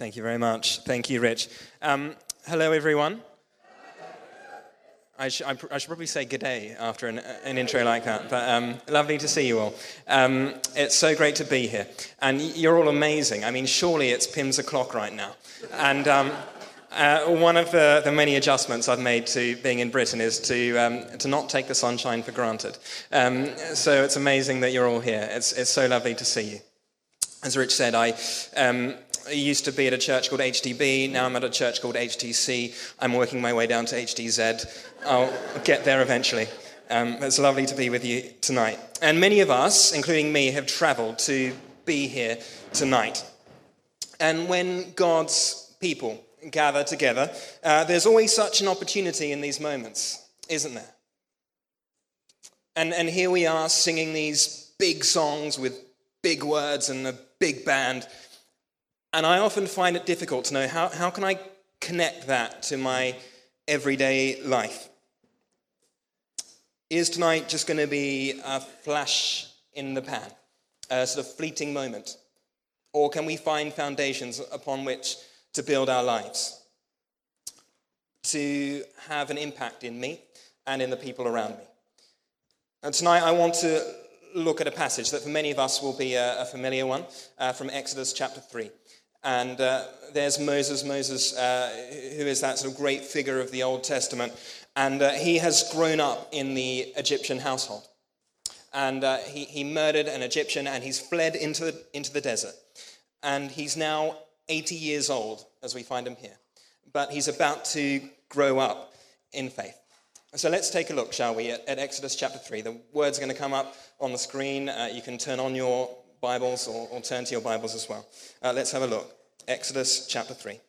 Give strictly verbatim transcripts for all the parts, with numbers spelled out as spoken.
Thank you very much. Thank you, Rich. Um, hello, everyone. I, sh- I, pr- I should probably say good day after an, an intro like that, but um, lovely to see you all. Um, it's so great to be here, and y- you're all amazing. I mean, surely it's Pim's o'clock right now, and um, uh, one of the, the many adjustments I've made to being in Britain is to um, to not take the sunshine for granted. Um, so it's amazing that you're all here. It's it's so lovely to see you. As Rich said, I um, used to be at a church called H D B. Now I'm at a church called H T C. I'm working my way down to H D Z. I'll get there eventually. Um, it's lovely to be with you tonight. And many of us, including me, have travelled to be here tonight. And when God's people gather together, uh, there's always such an opportunity in these moments, isn't there? And, and here we are singing these big songs with big words and a big band. And I often find it difficult to know how, how can I connect that to my everyday life? Is tonight just going to be a flash in the pan, a sort of fleeting moment? Or can we find foundations upon which to build our lives, to have an impact in me and in the people around me? And tonight I want to look at a passage that for many of us will be a, a familiar one, uh, from Exodus chapter three. And uh, there's Moses, Moses, uh, who is that sort of great figure of the Old Testament. And uh, he has grown up in the Egyptian household. And uh, he, he murdered an Egyptian and he's fled into the, into the desert. And he's now eighty years old, as we find him here. But he's about to grow up in faith. So let's take a look, shall we, at, at Exodus chapter three. The words are going to come up on the screen. Uh, you can turn on your Bibles or, or turn to your Bibles as well. Uh, let's have a look. Exodus chapter three.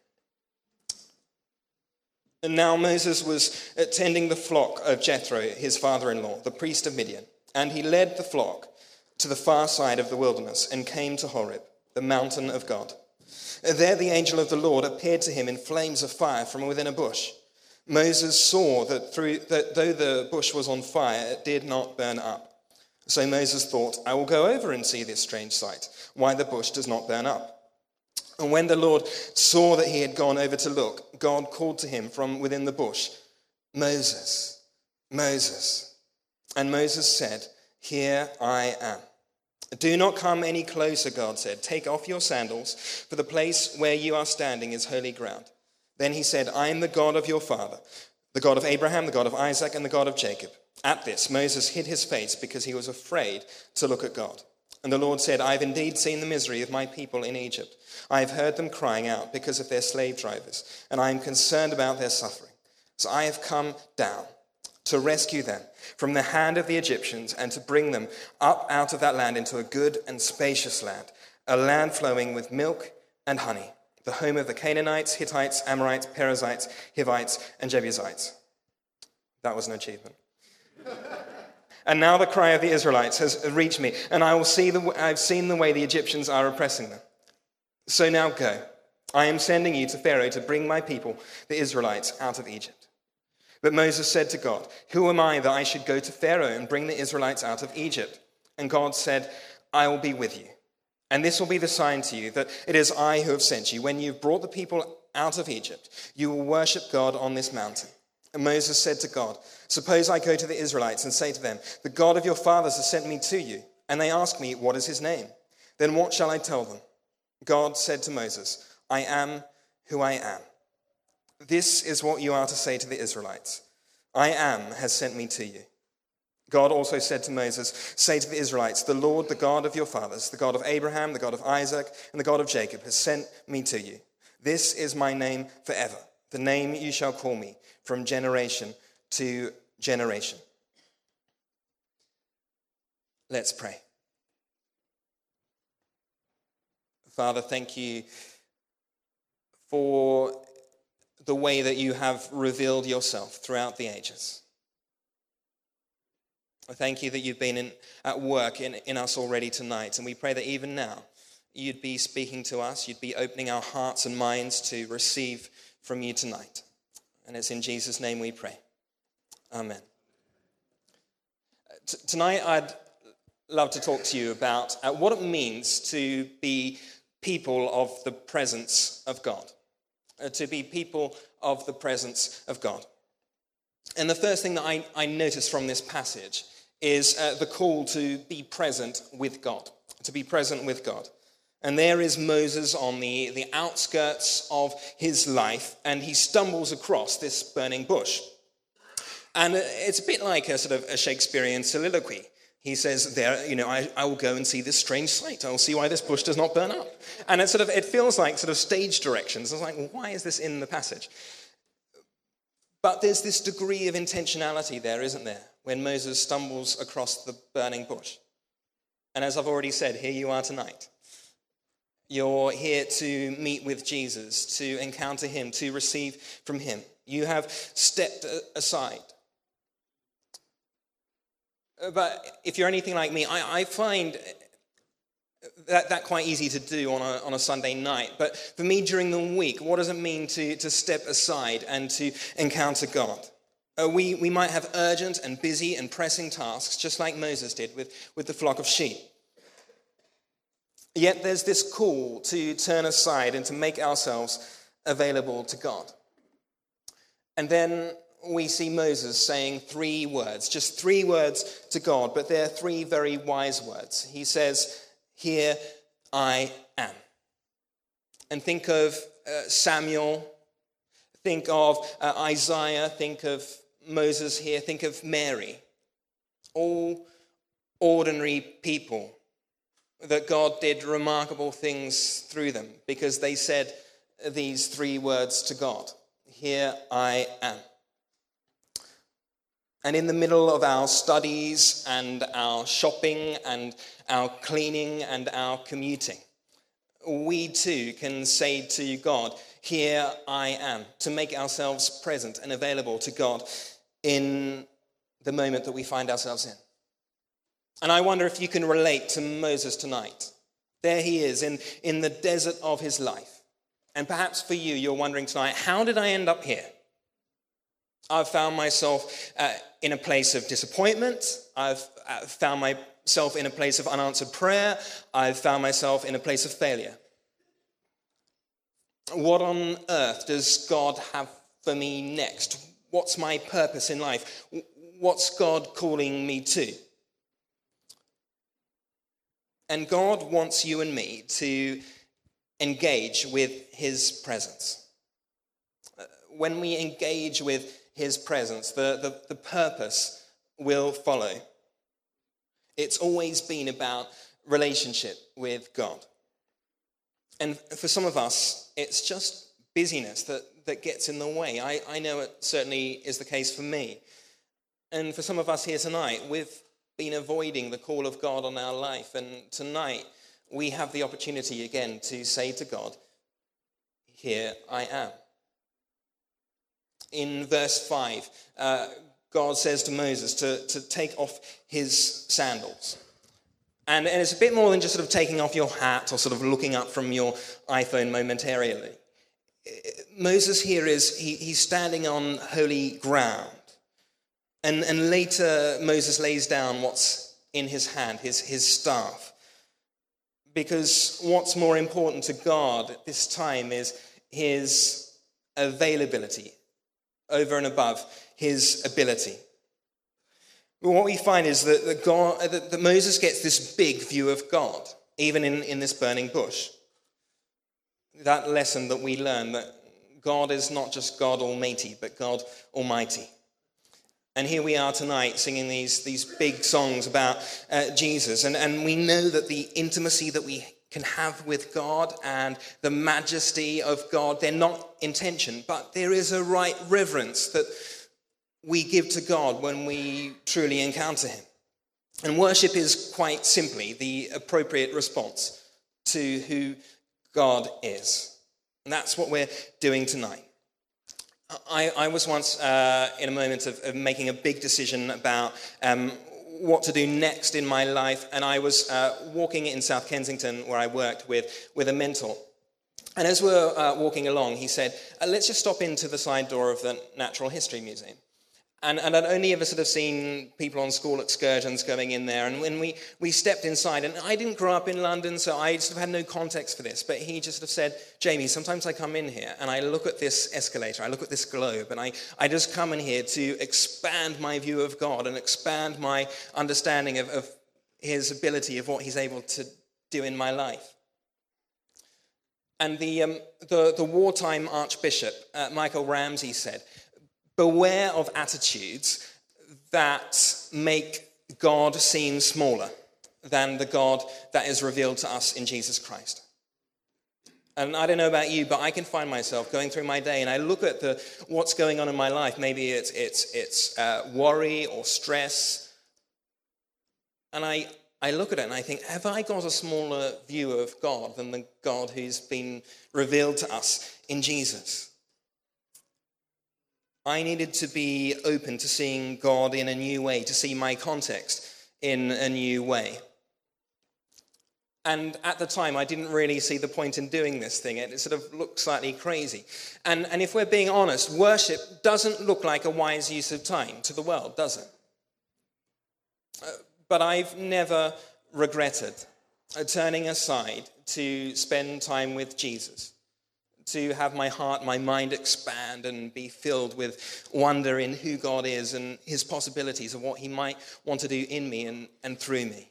And now Moses was tending the flock of Jethro, his father-in-law, the priest of Midian. And he led the flock to the far side of the wilderness and came to Horeb, the mountain of God. There the angel of the Lord appeared to him in flames of fire from within a bush. Moses saw that, through, that though the bush was on fire, it did not burn up. So Moses thought, I will go over and see this strange sight, why the bush does not burn up. And when the Lord saw that he had gone over to look, God called to him from within the bush, Moses, Moses. And Moses said, Here I am. Do not come any closer, God said. Take off your sandals, for the place where you are standing is holy ground. Then he said, I am the God of your father, the God of Abraham, the God of Isaac, and the God of Jacob. At this, Moses hid his face because he was afraid to look at God. And the Lord said, I have indeed seen the misery of my people in Egypt. I have heard them crying out because of their slave drivers, and I am concerned about their suffering. So I have come down to rescue them from the hand of the Egyptians and to bring them up out of that land into a good and spacious land, a land flowing with milk and honey, the home of the Canaanites, Hittites, Amorites, Perizzites, Hivites, and Jebusites. That was an achievement. And now the cry of the Israelites has reached me, and I will see the, I've seen the way the Egyptians are oppressing them. So now go. I am sending you to Pharaoh to bring my people, the Israelites, out of Egypt. But Moses said to God, Who am I that I should go to Pharaoh and bring the Israelites out of Egypt? And God said, I will be with you. And this will be the sign to you that it is I who have sent you. When you've brought the people out of Egypt, you will worship God on this mountain. And Moses said to God, Suppose I go to the Israelites and say to them, The God of your fathers has sent me to you. And they ask me, What is his name? Then what shall I tell them? God said to Moses, I am who I am. This is what you are to say to the Israelites. I am has sent me to you. God also said to Moses, Say to the Israelites, The Lord, the God of your fathers, the God of Abraham, the God of Isaac, and the God of Jacob has sent me to you. This is my name forever, the name you shall call me from generation to generation. Let's pray. Father, thank you for the way that you have revealed yourself throughout the ages. I thank you that you've been in, at work in, in us already tonight, and we pray that even now you'd be speaking to us, you'd be opening our hearts and minds to receive from you tonight. And it's in Jesus' name we pray. Amen. T- tonight I'd love to talk to you about uh, what it means to be people of the presence of God. Uh, to be people of the presence of God. And the first thing that I, I notice from this passage is uh, the call to be present with God. To be present with God. And there is Moses on the, the outskirts of his life, and he stumbles across this burning bush. And it's a bit like a sort of a Shakespearean soliloquy. He says, "There, you know, I, I will go and see this strange sight. I will see why this bush does not burn up." And it sort of it feels like sort of stage directions. It's like, well, why is this in the passage? But there's this degree of intentionality there, isn't there, when Moses stumbles across the burning bush. And as I've already said, here you are tonight. You're here to meet with Jesus, to encounter him, to receive from him. You have stepped aside. But if you're anything like me, I, I find that, that quite easy to do on a, on a Sunday night. But for me, during the week, what does it mean to, to step aside and to encounter God? Uh, we, we might have urgent and busy and pressing tasks, just like Moses did with, with the flock of sheep. Yet there's this call to turn aside and to make ourselves available to God. And then we see Moses saying three words, just three words to God, but they're three very wise words. He says, "Here I am." And think of uh, Samuel, think of uh, Isaiah, think of Moses here, think of Mary. All ordinary people that God did remarkable things through them because they said these three words to God. Here I am. And in the middle of our studies and our shopping and our cleaning and our commuting, we too can say to God, "Here I am," to make ourselves present and available to God in the moment that we find ourselves in. And I wonder if you can relate to Moses tonight. There he is in, in the desert of his life. And perhaps for you, you're wondering tonight, how did I end up here? I've found myself uh, in a place of disappointment. I've uh, found myself in a place of unanswered prayer. I've found myself in a place of failure. What on earth does God have for me next? What's my purpose in life? What's God calling me to? And God wants you and me to engage with his presence. When we engage with his presence, the, the, the purpose will follow. It's always been about relationship with God. And for some of us, it's just busyness that, that gets in the way. I, I know it certainly is the case for me. And for some of us here tonight, we've been avoiding the call of God on our life. And tonight, we have the opportunity again to say to God, "Here I am." In verse five, uh, God says to Moses to, to take off his sandals. And, and it's a bit more than just sort of taking off your hat or sort of looking up from your iPhone momentarily. Moses here is, he, he's standing on holy ground. And, and later, Moses lays down what's in his hand, his, his staff. Because what's more important to God at this time is his availability over and above his ability. What we find is that, that, God, that, that Moses gets this big view of God, even in, in this burning bush. That lesson that we learn, that God is not just God Almighty, but God Almighty. And here we are tonight singing these, these big songs about uh, Jesus. And, and we know that the intimacy that we can have with God and the majesty of God, they're not in tension, but there is a right reverence that we give to God when we truly encounter him. And worship is quite simply the appropriate response to who God is. And that's what we're doing tonight. I, I was once uh, in a moment of, of making a big decision about um, what to do next in my life, and I was uh, walking in South Kensington where I worked with, with a mentor. And as we were uh, walking along, he said, uh, let's just stop into the side door of the Natural History Museum. And, and I'd only ever sort of seen people on school excursions going in there. And when we, we stepped inside, and I didn't grow up in London, so I sort of had no context for this, but he just sort of said, Jamie, sometimes I come in here and I look at this escalator, I look at this globe, and I, I just come in here to expand my view of God and expand my understanding of, of his ability, of what he's able to do in my life. And the, um, the, the wartime Archbishop, uh, Michael Ramsey, said, beware of attitudes that make God seem smaller than the God that is revealed to us in Jesus Christ. And I don't know about you, but I can find myself going through my day and I look at the what's going on in my life. Maybe it's it's it's uh, worry or stress, and I I look at it and I think, have I got a smaller view of God than the God who's been revealed to us in Jesus? I needed to be open to seeing God in a new way, to see my context in a new way. And at the time, I didn't really see the point in doing this thing. It sort of looked slightly crazy. And, and if we're being honest, worship doesn't look like a wise use of time to the world, does it? Uh, but I've never regretted uh, turning aside to spend time with Jesus, to have my heart, my mind expand and be filled with wonder in who God is and his possibilities of what he might want to do in me and, and through me.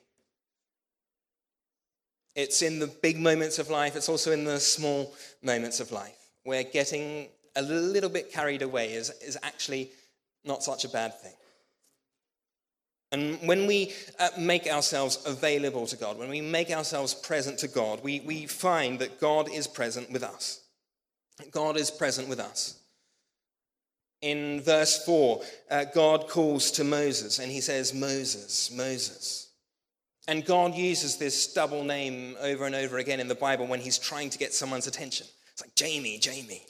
It's in the big moments of life, it's also in the small moments of life, where getting a little bit carried away is, is actually not such a bad thing. And when we uh, make ourselves available to God, when we make ourselves present to God, we, we find that God is present with us. God is present with us. In verse four, uh, God calls to Moses and he says, Moses, Moses. And God uses this double name over and over again in the Bible when he's trying to get someone's attention. It's like, Jamie, Jamie.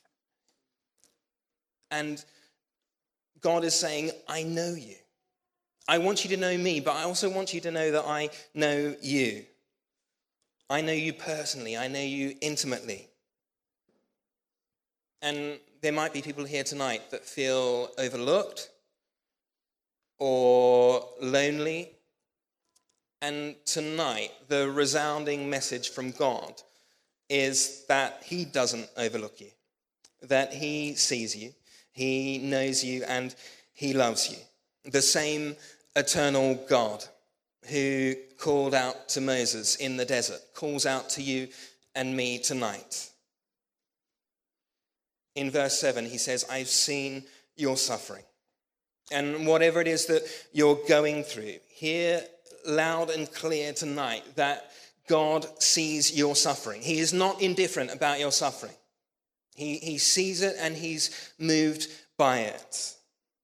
And God is saying, I know you. I want you to know me, but I also want you to know that I know you. I know you personally. I know you intimately. And there might be people here tonight that feel overlooked or lonely. And tonight, the resounding message from God is that he doesn't overlook you, that he sees you, he knows you, and he loves you. The same eternal God who called out to Moses in the desert calls out to you and me tonight. In verse seven, he says, I've seen your suffering. And whatever it is that you're going through, hear loud and clear tonight that God sees your suffering. He is not indifferent about your suffering. He, he sees it and he's moved by it.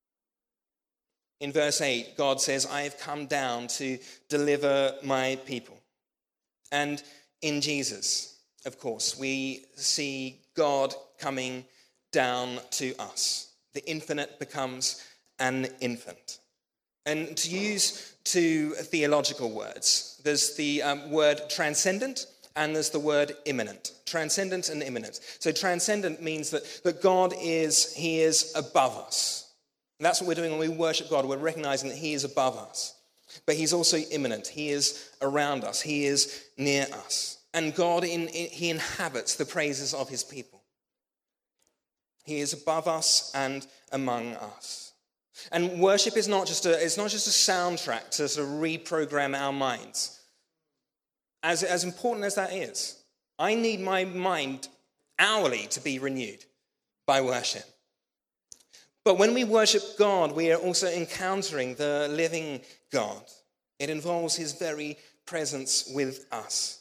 In verse eight, God says, I have come down to deliver my people. And in Jesus, of course, we see God coming down to us. The infinite becomes an infant. And to use two theological words, there's the um, word transcendent and there's the word immanent. Transcendent and immanent. So transcendent means that, that God is, he is above us. And that's what we're doing when we worship God. We're recognizing that he is above us. But he's also immanent. He is around us. He is near us. And God, in, in, he inhabits the praises of his people. He is above us and among us. And worship is not just a, it's not just a soundtrack to sort of reprogram our minds. As, as important as that is, I need my mind hourly to be renewed by worship. But when we worship God, we are also encountering the living God. It involves his very presence with us.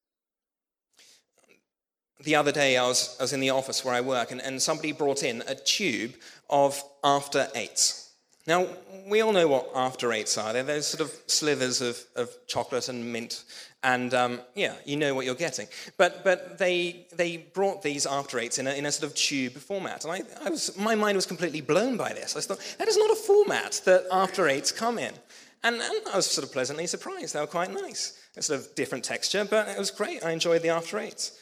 The other day, I was, I was in the office where I work, and, and somebody brought in a tube of after eights. Now, we all know what after eights are. They're those sort of slivers of, of chocolate and mint, and um, yeah, you know what you're getting. But but they they brought these after eights in a, in a sort of tube format, and I, I was my mind was completely blown by this. I thought, that is not a format that after eights come in. And, and I was sort of pleasantly surprised. They were quite nice. It's sort of different texture, but it was great. I enjoyed the after eights.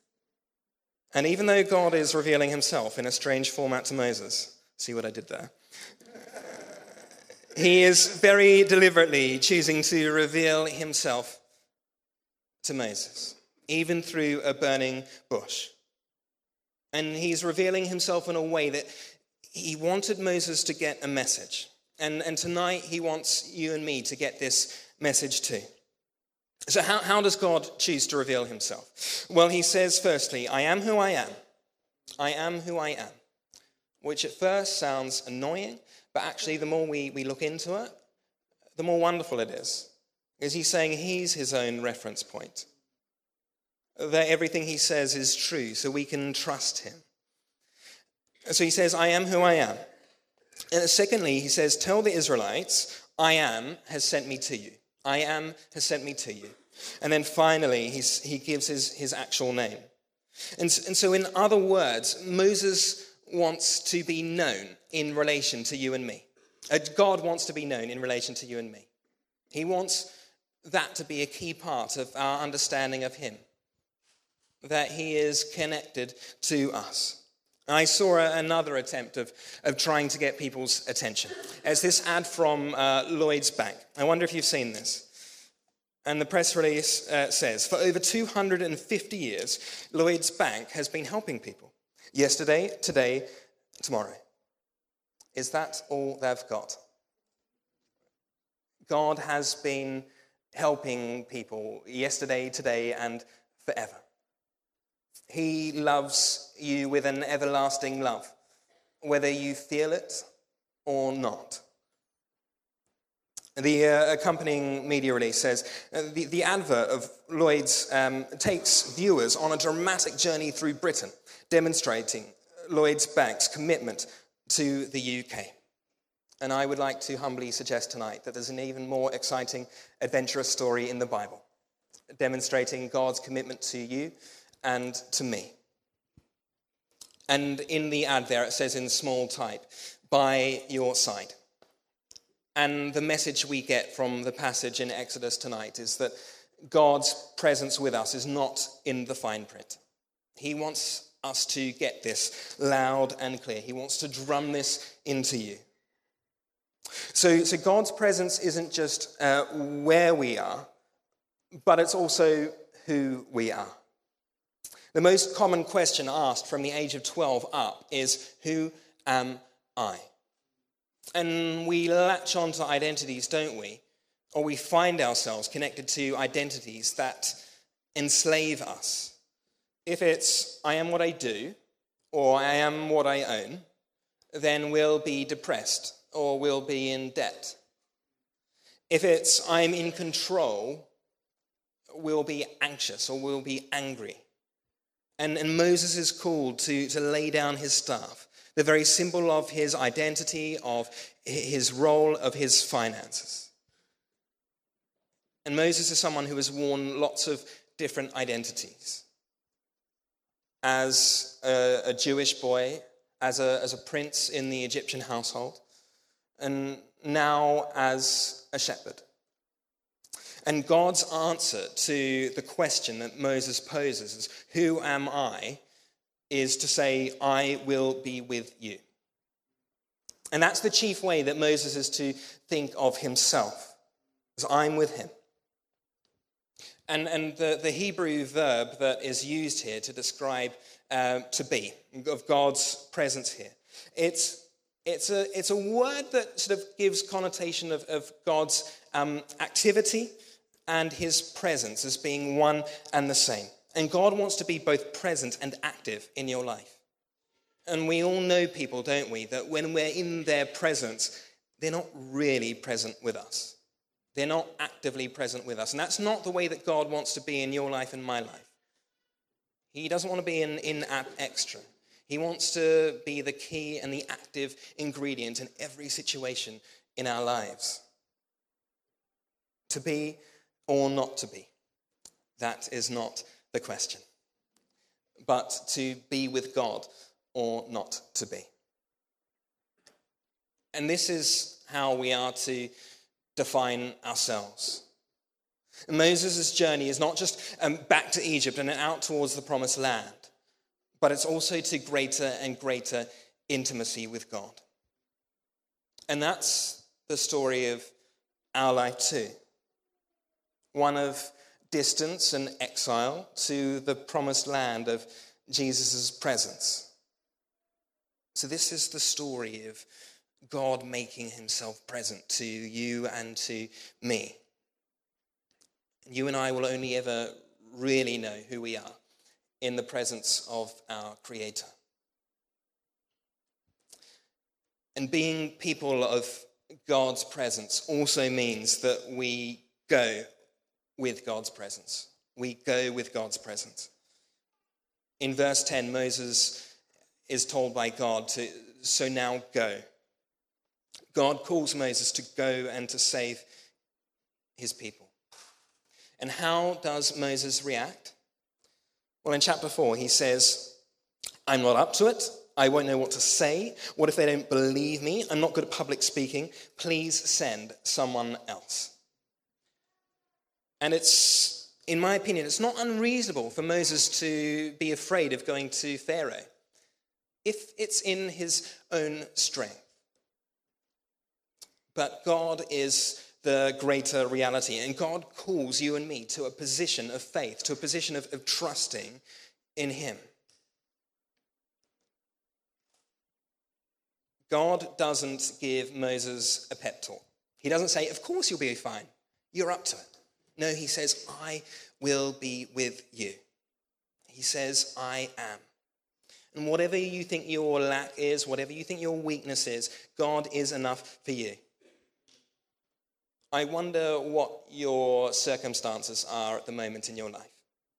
And even though God is revealing himself in a strange format to Moses, see what I did there? He is very deliberately choosing to reveal himself to Moses, even through a burning bush. And he's revealing himself in a way that he wanted Moses to get a message. And, and tonight he wants you and me to get this message too. So how, how does God choose to reveal himself? Well, he says firstly, I am who I am. I am who I am. Which at first sounds annoying, but actually the more we, we look into it, the more wonderful it is. Because he's saying he's his own reference point. That everything he says is true, so we can trust him. So he says, I am who I am. And secondly, he says, tell the Israelites, I am has sent me to you. I am has sent me to you. And then finally, he's, he gives his, his actual name. And, and so in other words, Moses wants to be known in relation to you and me. God wants to be known in relation to you and me. He wants that to be a key part of our understanding of him. That he is connected to us. I saw another attempt of, of trying to get people's attention. It's this ad from uh, Lloyds Bank. I wonder if you've seen this. And the press release uh, says, for over two hundred fifty years, Lloyds Bank has been helping people. Yesterday, today, tomorrow. Is that all they've got? God has been helping people yesterday, today, and forever. He loves you with an everlasting love, whether you feel it or not. The uh, accompanying media release says, uh, the, the advert of Lloyd's um, takes viewers on a dramatic journey through Britain, demonstrating Lloyd's Bank's commitment to the U K. And I would like to humbly suggest tonight that there's an even more exciting, adventurous story in the Bible, demonstrating God's commitment to you and to me. And in the ad there, it says in small type, by your side. And the message we get from the passage in Exodus tonight is that God's presence with us is not in the fine print. He wants us to get this loud and clear. He wants to drum this into you. So, so God's presence isn't just uh, where we are, but it's also who we are. The most common question asked from the age of twelve up is, who am I? And we latch on to identities, don't we? Or we find ourselves connected to identities that enslave us. If it's, I am what I do, or I am what I own, then we'll be depressed, or we'll be in debt. If it's, I'm in control, we'll be anxious, or we'll be angry. And, and Moses is called to, to lay down his staff, the very symbol of his identity, of his role, of his finances. And Moses is someone who has worn lots of different identities. As a, a Jewish boy, as a, as a prince in the Egyptian household, and now as a shepherd. And God's answer to the question that Moses poses is, who am I, is to say, I will be with you. And that's the chief way that Moses is to think of himself, as I'm with him. And, and the, the Hebrew verb that is used here to describe uh, to be, of God's presence here, it's, it's, a, it's a word that sort of gives connotation of, of God's um, activity and his presence as being one and the same. And God wants to be both present and active in your life. And we all know people, don't we, that when we're in their presence, they're not really present with us. They're not actively present with us. And that's not the way that God wants to be in your life and my life. He doesn't want to be an in-app extra. He wants to be the key and the active ingredient in every situation in our lives. To be or not to be, that is not the question. But to be with God or not to be. And this is how we are to define ourselves. Moses' journey is not just um, back to Egypt and out towards the promised land, but it's also to greater and greater intimacy with God. And that's the story of our life too. One of distance and exile to the promised land of Jesus' presence. So this is the story of God making himself present to you and to me. You and I will only ever really know who we are in the presence of our Creator. And being people of God's presence also means that we go with God's presence. We go with God's presence. In verse ten, Moses is told by God to, so now go. God calls Moses to go and to save his people. And how does Moses react? Well, in chapter four, he says, I'm not up to it. I won't know what to say. What if they don't believe me? I'm not good at public speaking. Please send someone else. And it's, in my opinion, it's not unreasonable for Moses to be afraid of going to Pharaoh if it's in his own strength. But God is the greater reality, and God calls you and me to a position of faith, to a position of, of trusting in him. God doesn't give Moses a pep talk. He doesn't say, of course you'll be fine. You're up to it. No, he says, I will be with you. He says, I am. And whatever you think your lack is, whatever you think your weakness is, God is enough for you. I wonder what your circumstances are at the moment in your life.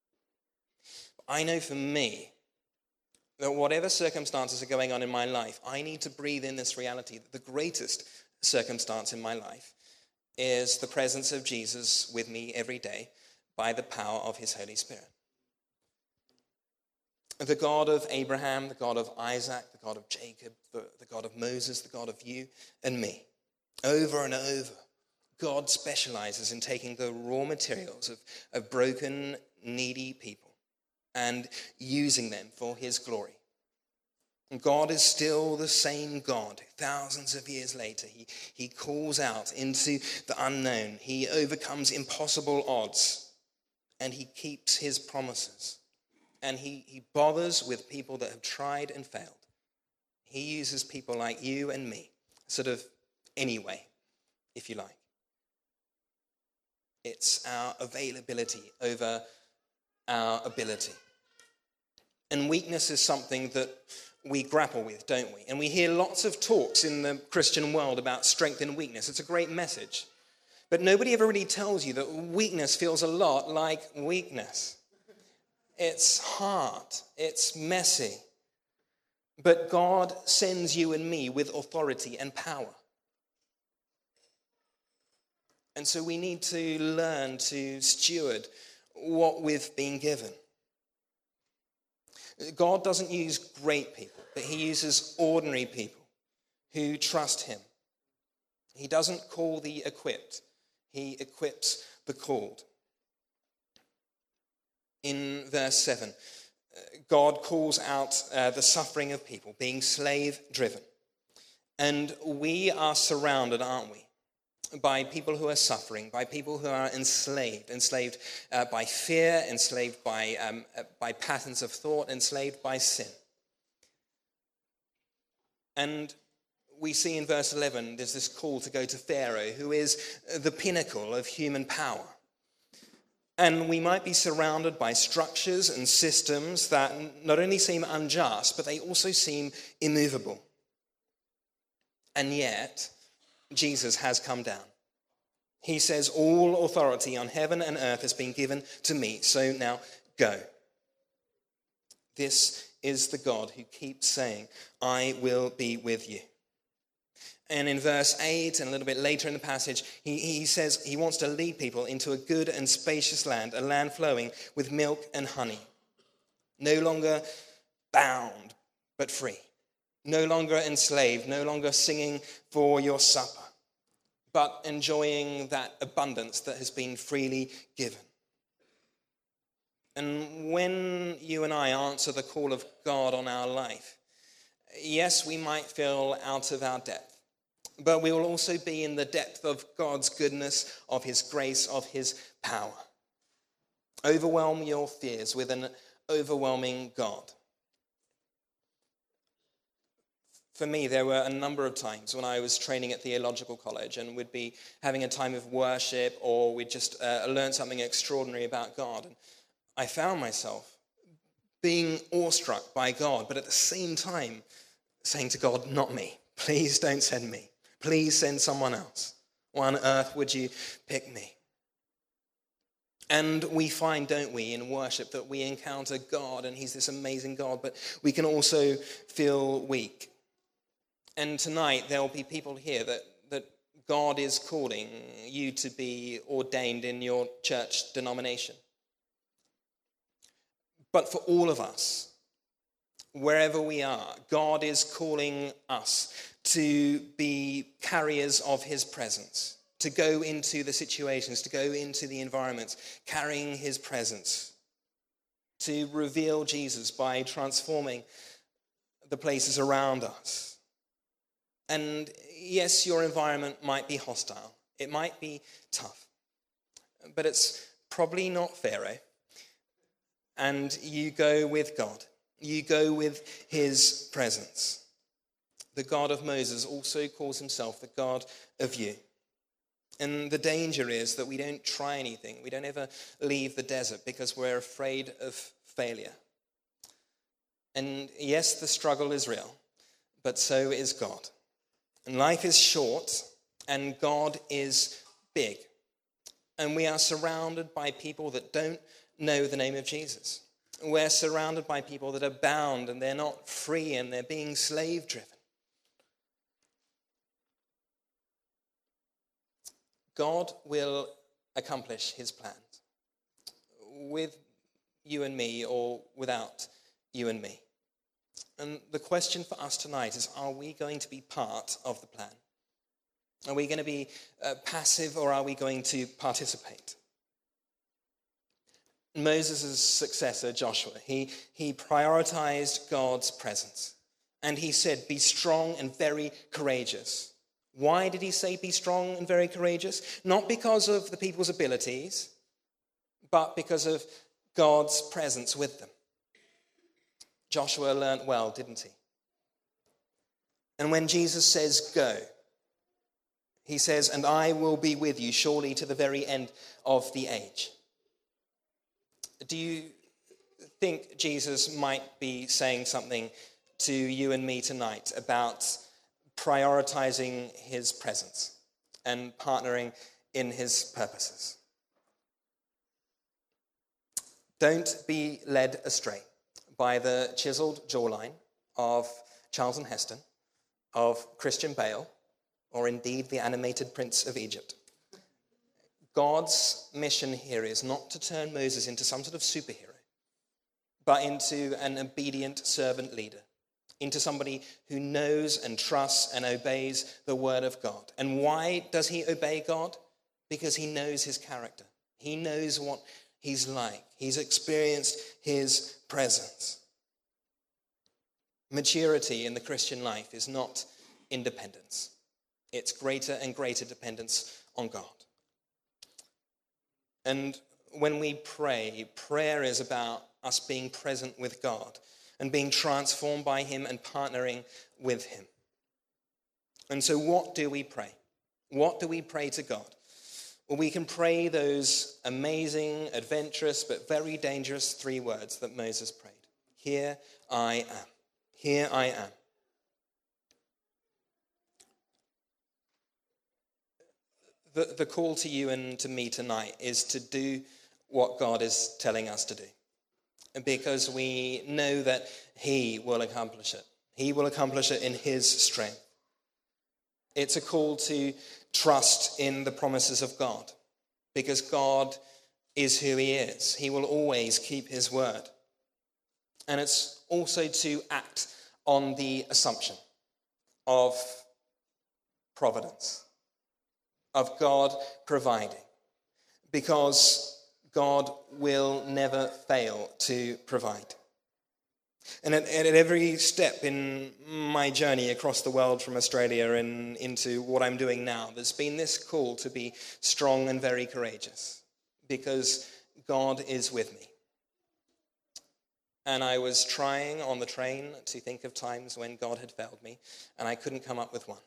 I know for me that whatever circumstances are going on in my life, I need to breathe in this reality that the greatest circumstance in my life is the presence of Jesus with me every day by the power of his Holy Spirit. The God of Abraham, the God of Isaac, the God of Jacob, the, the God of Moses, the God of you and me. Over and over, God specializes in taking the raw materials of, of broken, needy people and using them for his glory. And God is still the same God. Thousands of years later, he, he calls out into the unknown. He overcomes impossible odds, and he keeps his promises. And he, he bothers with people that have tried and failed. He uses people like you and me, sort of anyway, if you like. It's our availability over our ability. And weakness is something that we grapple with, don't we? And we hear lots of talks in the Christian world about strength and weakness. It's a great message. But nobody ever really tells you that weakness feels a lot like weakness. It's hard. It's messy. But God sends you and me with authority and power. And so we need to learn to steward what we've been given. God doesn't use great people, but he uses ordinary people who trust him. He doesn't call the equipped. He equips the called. In verse seven, God calls out uh, the suffering of people, being slave-driven. And we are surrounded, aren't we, by people who are suffering, by people who are enslaved, enslaved uh, by fear, enslaved by, um, uh, by patterns of thought, enslaved by sin. And we see in verse eleven, there's this call to go to Pharaoh, who is the pinnacle of human power. And we might be surrounded by structures and systems that not only seem unjust, but they also seem immovable. And yet, Jesus has come down. He says, all authority on heaven and earth has been given to me, so now go. This is the God who keeps saying, I will be with you. And in verse eight and a little bit later in the passage, he, he says he wants to lead people into a good and spacious land, a land flowing with milk and honey. No longer bound, but free. No longer enslaved, no longer singing for your supper, but enjoying that abundance that has been freely given. And when you and I answer the call of God on our life, yes, we might feel out of our depth. but we will also be in the depth of God's goodness, of his grace, of his power. Overwhelm your fears with an overwhelming God. For me, there were a number of times when I was training at theological college and we'd be having a time of worship, or we'd just uh, learn something extraordinary about God. And I found myself being awestruck by God, but at the same time saying to God, not me. Please don't send me. Please send someone else. Why on earth would you pick me? And we find, don't we, in worship that we encounter God and he's this amazing God, but we can also feel weak. And tonight there will be people here that, that God is calling you to be ordained in your church denomination. But for all of us, wherever we are, God is calling us to be carriers of his presence, to go into the situations, to go into the environments, carrying his presence, to reveal Jesus by transforming the places around us. And yes, your environment might be hostile. It might be tough. But it's probably not Pharaoh. And you go with God. You go with his presence. The God of Moses also calls himself the God of you. And the danger is that we don't try anything. We don't ever leave the desert because we're afraid of failure. And yes, the struggle is real, but so is God. And life is short, and God is big. And we are surrounded by people that don't know the name of Jesus. We're surrounded by people that are bound, and they're not free, and they're being slave-driven. God will accomplish his plans with you and me, or without you and me. And the question for us tonight is, are we going to be part of the plan? Are we going to be uh, passive, or are we going to participate? Moses' successor, Joshua, he, he prioritized God's presence. And he said, be strong and very courageous. Why did he say be strong and very courageous? Not because of the people's abilities, but because of God's presence with them. Joshua learned well, didn't he? And when Jesus says go, he says, and I will be with you surely to the very end of the age. Do you think Jesus might be saying something to you and me tonight about prioritizing his presence and partnering in his purposes? Don't be led astray by the chiseled jawline of Charlton Heston, of Christian Bale, or indeed the animated Prince of Egypt. God's mission here is not to turn Moses into some sort of superhero, but into an obedient servant leader, into somebody who knows and trusts and obeys the word of God. And why does he obey God? Because he knows his character. He knows what he's like. He's experienced his presence. Maturity in the Christian life is not independence. It's greater and greater dependence on God. And when we pray, prayer is about us being present with God and being transformed by him and partnering with him. And so what do we pray? What do we pray to God? Well, we can pray those amazing, adventurous, but very dangerous three words that Moses prayed. Here I am. Here I am. The, the call to you and to me tonight is to do what God is telling us to do. Because we know that he will accomplish it. He will accomplish it in his strength. It's a call to trust in the promises of God. Because God is who he is. He will always keep his word. And it's also to act on the assumption of providence, of God providing, because God will never fail to provide. And at, and at every step in my journey across the world from Australia and into what I'm doing now, there's been this call to be strong and very courageous because God is with me. And I was trying on the train to think of times when God had failed me, and I couldn't come up with one.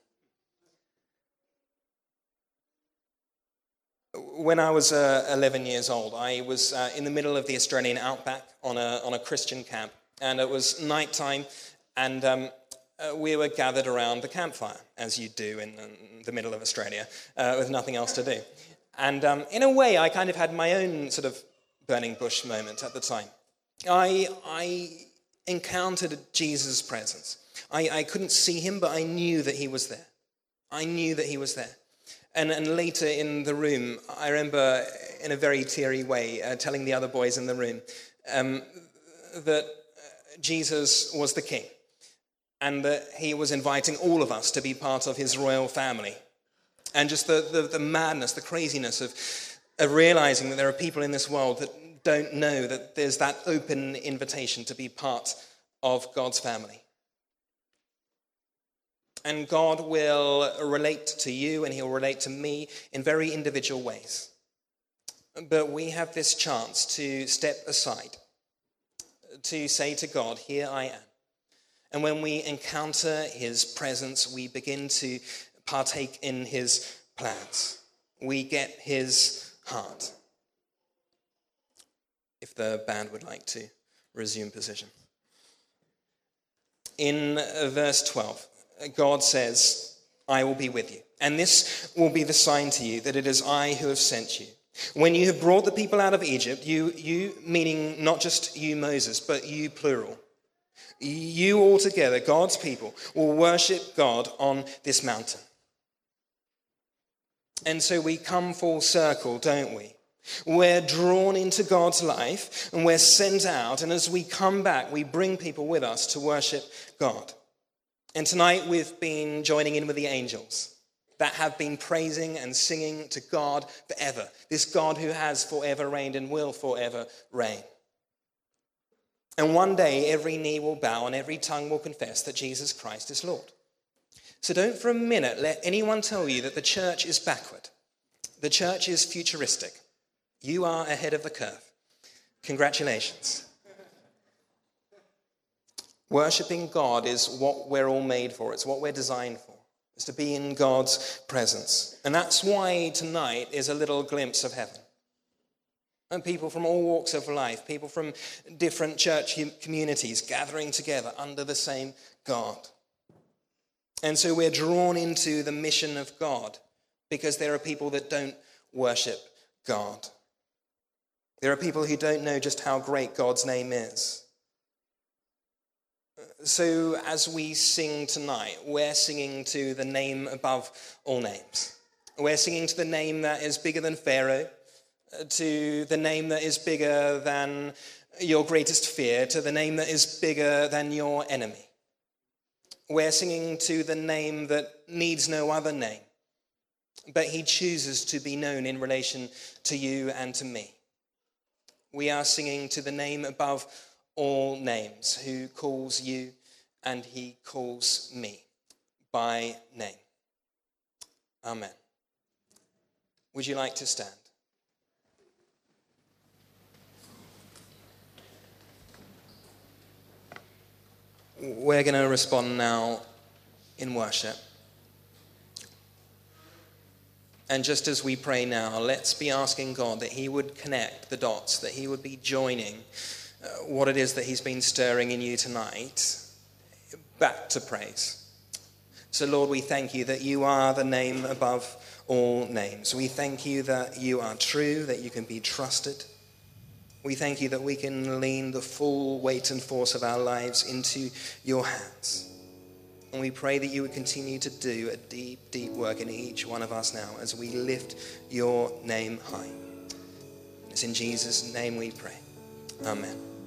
When I was uh, eleven years old, I was uh, in the middle of the Australian outback on a, on a Christian camp. And it was nighttime, and um, uh, we were gathered around the campfire, as you do in, in the middle of Australia, uh, with nothing else to do. And um, in a way, I kind of had my own sort of burning bush moment at the time. I, I encountered Jesus' presence. I, I couldn't see him, but I knew that he was there. I knew that he was there. And, and later in the room, I remember in a very teary way uh, telling the other boys in the room um, that Jesus was the king, and that he was inviting all of us to be part of his royal family. And just the, the, the madness, the craziness of, of realizing that there are people in this world that don't know that there's that open invitation to be part of God's family. And God will relate to you and he'll relate to me in very individual ways. But we have this chance to step aside, to say to God, here I am. And when we encounter his presence, we begin to partake in his plans. We get his heart. If the band would like to resume position. In verse twelve, God says, I will be with you. And this will be the sign to you that it is I who have sent you. When you have brought the people out of Egypt, you, you meaning not just you, Moses, but you, plural. You all together, God's people, will worship God on this mountain. And so we come full circle, don't we? We're drawn into God's life and we're sent out. And as we come back, we bring people with us to worship God. And tonight we've been joining in with the angels that have been praising and singing to God forever. This God who has forever reigned and will forever reign. And one day every knee will bow and every tongue will confess that Jesus Christ is Lord. So don't for a minute let anyone tell you that the church is backward. The church is futuristic. You are ahead of the curve. Congratulations. Worshipping God is what we're all made for. It's what we're designed for. It's to be in God's presence. And that's why tonight is a little glimpse of heaven. And people from all walks of life, people from different church communities gathering together under the same God. And so we're drawn into the mission of God because there are people that don't worship God. There are people who don't know just how great God's name is. So as we sing tonight, we're singing to the name above all names. We're singing to the name that is bigger than Pharaoh, to the name that is bigger than your greatest fear, to the name that is bigger than your enemy. We're singing to the name that needs no other name, but he chooses to be known in relation to you and to me. We are singing to the name above all names, who calls you and he calls me by name. Amen. Would you like to stand? We're going to respond now in worship. And just as we pray now, let's be asking God that he would connect the dots, that he would be joining uh, what it is that he's been stirring in you tonight back to praise. So Lord, we thank you that you are the name above all names. We thank you that you are true, that you can be trusted. We thank you that we can lean the full weight and force of our lives into your hands. And we pray that you would continue to do a deep, deep work in each one of us now as we lift your name high. It's in Jesus' name we pray. Amen.